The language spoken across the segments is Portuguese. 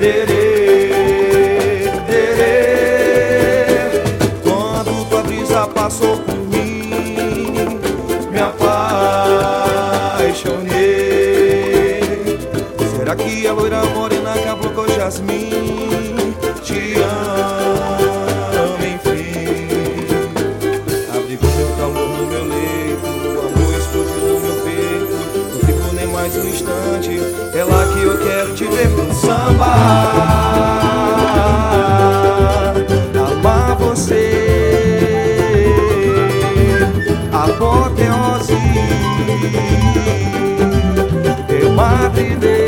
Quando tua brisa passou por mim, me apaixonei. Será que a loira morena acabou com o jasmim? Te amo, enfim. Abrigou meu calor no meu leito, o amor explodiu no meu peito. Não fico nem mais um instante, é lá que eu quero te ver no samba. Amar você, apoteose, eu madre Deus.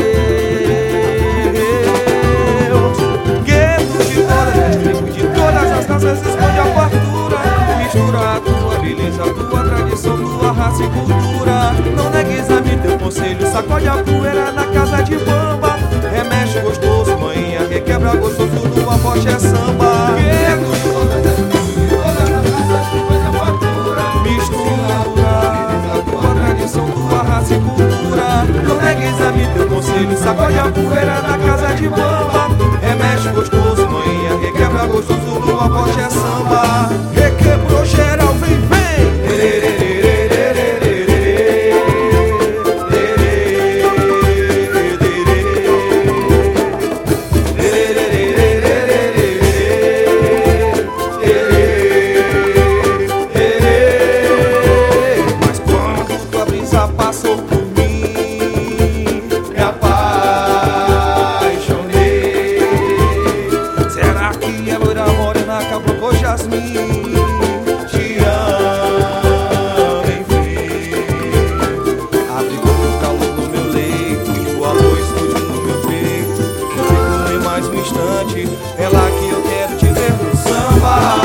Gueto de todas, de todas as casas esconde a fartura. Mistura a tua beleza, a tua tradição, tua raça e cultura. Não negues a mim teu conselho, sacode a poeira na casa de bamba. Remexe gostoso, manhinha, requebra gostoso do abote é samba. Gueto de todas as casas esconde a fartura. Mistura a tua tradição, tua raça e cultura. Não negues a mim teu conselho, sacode a poeira na casa de bamba. Remexe gostoso, manhinha, requebra gostoso do abote é samba. Requebrou geral, vem, vem. Mas quando tua brisa passou por mim, me apaixonei. Será que a loira morena acabou com o jasmim? Te amo, enfim. Abrigou teu calor no meu leito, o amor explodiu no meu peito. Não fico nem mais um instante, é lá que eu quero te ver no samba.